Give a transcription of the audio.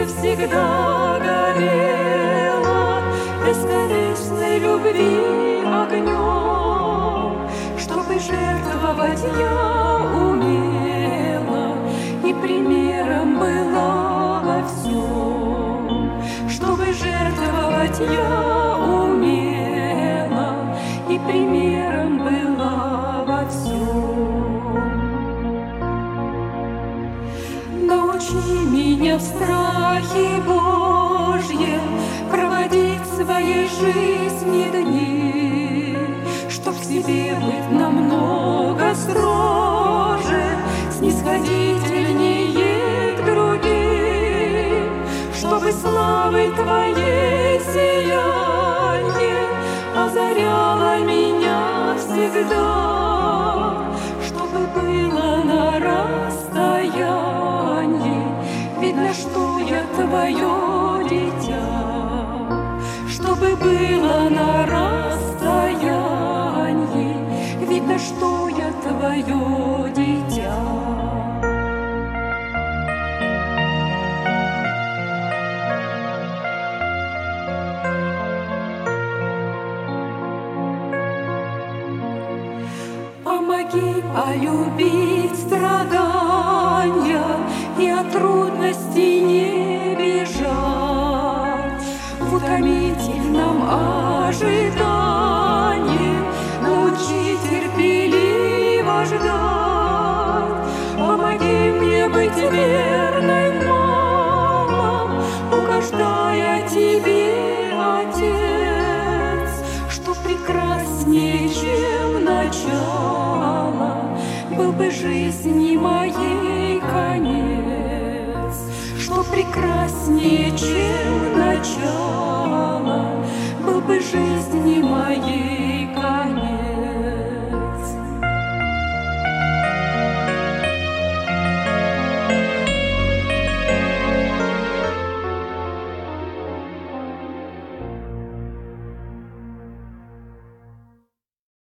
сердце всегда горело бесконечной любви огнем, чтобы жертвовать я умела и примером была во всем, чтобы жертвовать я умела и примером была во всем. Научи меня в страхе Божьем проводить своей жизни дни, чтоб в себе быть намного строже, снисходительнее к другим, чтобы славой Твоей сияние озаряло меня всегда, чтобы было на расстоянии видно, что я Твое дитя, чтобы было на расстоянии видно, что я Твое дитя. Помоги полюбить страдания и от трудностей не бежать, в утомительном ожидании научи терпеливо ждать. Помоги мне быть верной мамам, угождая Тебе, Отец, что прекраснее, чем начало, был бы жизни моей конец, что прекраснее, чем начало.